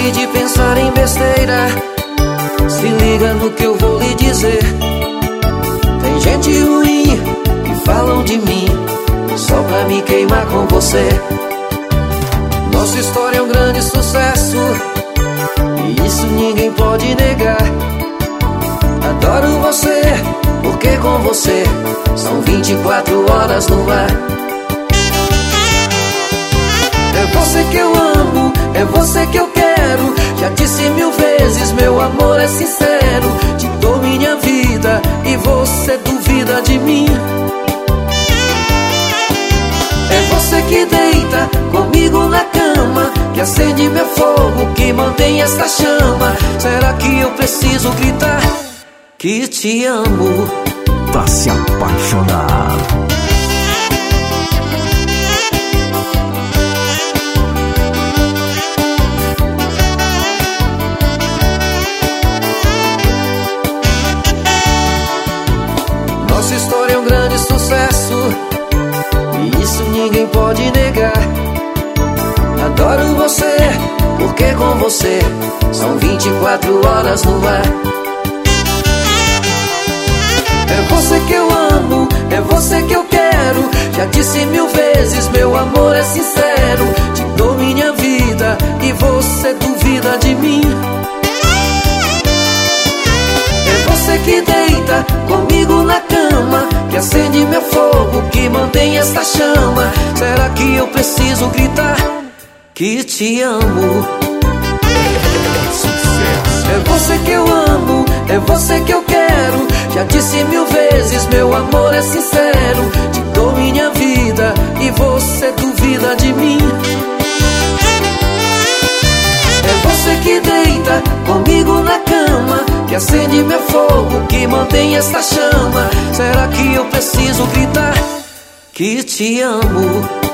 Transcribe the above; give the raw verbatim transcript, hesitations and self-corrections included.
pare de pensar em besteira. Se liga no que eu vou lhe dizer. Tem gente ruim que falam de mim só pra me queimar com você. Nossa história é um grande sucesso e isso ninguém pode negar. Adoro você, porque com você são vinte e quatro horas no ar. É você que eu amo, é você que eu quero. Já disse mil vezes, meu amor é sincero. Te dou minha vida e você duvida de mim. É você que deita comigo na cama, que acende meu fogo, que mantém esta chama. Será que eu preciso gritar que te amo pra se apaixonar? Nossa história é um grande sucesso e isso ninguém pode negar. Adoro você, porque com você são vinte e quatro horas no ar. É você que eu amo, é você que eu quero. Já disse mil vezes, meu amor é sincero. Te dou minha vida e você duvida de mim. É você que deita comigo na cama, que acende meu fogo, que mantém esta chama. Será que eu preciso gritar que te amo? É você que eu amo, é você que eu quero. Já disse mil vezes, meu amor é sincero. Te dou minha vida e você duvida de mim. É você que deita comigo na cama, que acende meu fogo, que mantém esta chama. Será que eu preciso gritar que te amo?